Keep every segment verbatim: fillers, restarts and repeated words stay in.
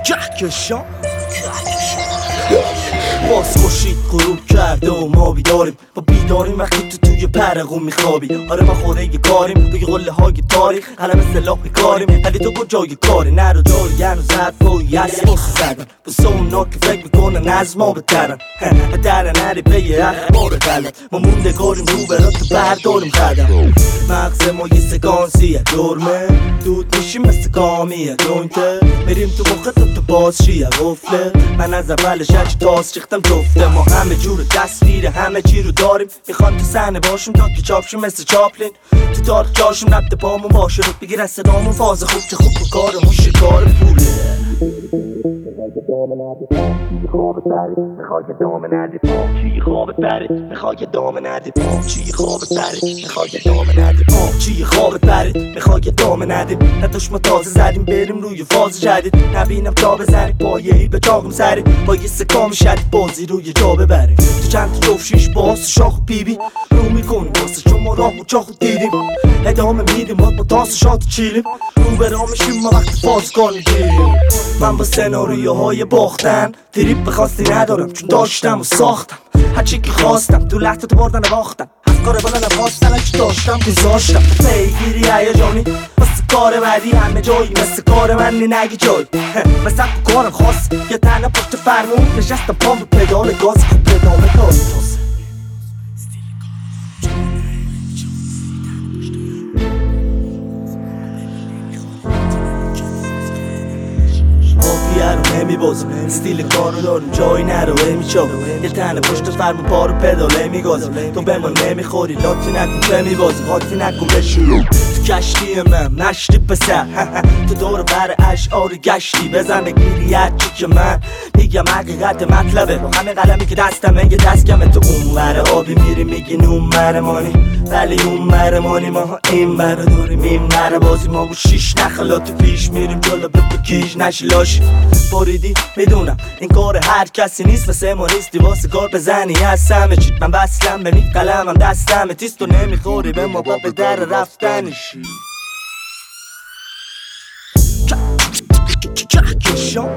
کهکشان باز خوشید غروب کرده و ما بیداریم و بیداریم وقتی تو توی پرقون میخوابی. آره ما خوره یه کاریم توی قله های تاریخ، قلم سلاح میکاریم ولی تو کجای کاری نرو داری هنوز حرفایی هست باسو زدن بسه اونا که فکر میکنن از ما بترن در نری پی اخبار غلط ما موندگاریم رو برات برداریم قدم. مغز ما یه سکانسیه دورمه دود میشیم مثل کامیه جوینته میریم تو مخه تو تو بازشیه غفله. من از اولش هرچی تاز چیختم جفته ما همه جور تصویره همه چی رو داریم میخوان تو صحنه باشیم تا که چاپشیم مثل چاپلین تو تاریخ جاشیم نبت پامون باشه رو بگیر از صدامون فاز خوب که خوب و کارمون شکار پوله. میخوای دام ندی پام چی خوابت برید میخوای دام ندی پام چی خوابت برید میخوای دام ندی پام چی خوابت برید میخوای دام ندی نداش ما تازه زدیم بریم روی فاز جدید نبینم تا بزنی پایه‌ای به چاقم سری با یه سکام شدید بازی روی جا ببریم تو چند تا جفت شیش باز شاخ پی بی رو میکنیم واسه شما راه و چاخو دیدیم ادامه میدیم ما با تاس شات چیلیم رو برا میشیم ما وقت فاز کار میگیریم. من با سناریوهای باختن تریپ بخواستی ندارم چون داشتم و ساختم هرچی که خواستم تو لحظه تو بردن باختم افکار بالا نباستن هرچی داشتم گذاشتم پیگیری هیجانی واسه کار بعدی همه جایی مثل کار من نگی جایی مثل کارم خاص یه تنه پشت فرمون نشستم پام رو پدال گاز خوب پدامه کاری تازه رو نمیبازم استیل کارو دارم جایی نروه میچاوم یه تنه پشت فرمون پارو پداله میگازم تو به ما نمیخوری لاتی نکن چه میبازی حاتی نکن بشیرم تو کشتی من نشتی پسر تو دور بر اشعار گشتی بزن بگیری هرچی که من میگم حقیقت مطلبه با همه قلمی که دستمه یه دست کمه تو اون بره آبی میری میگی اون مرمانی ولی اون مرمانی ما ها این بره داریم این بره بازی ما بود شیش نخلات پیش میریم جلو به کیش نشی لاشی باریدی میدونم این کار هر کسی نیست واسه ما نیستی واسه کار بزنی از همه چیت من بسلم به می قلمم دستم تیست و نمیخوری به ما با به در رفتنشی کهکشان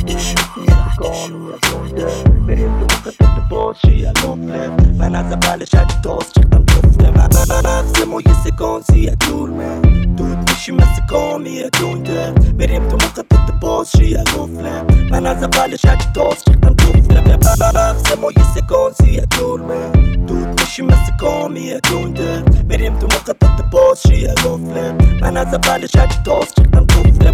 من از اولش هرچی تاز چیختم جفته من مغز ما یه سکانسیه دورمه دود میشیم مثل کامیه جوینته بریم تو مخه تو تو بازشیه غفله. من از اولش هرچی تاز چیختم جفته مغز ما یه سکانسیه دورمه دود میشیم مثل کامیه جوینته بریم تو مخه تو تو بازشیه غفله. من از اولش هرچی تاز چیختم جفته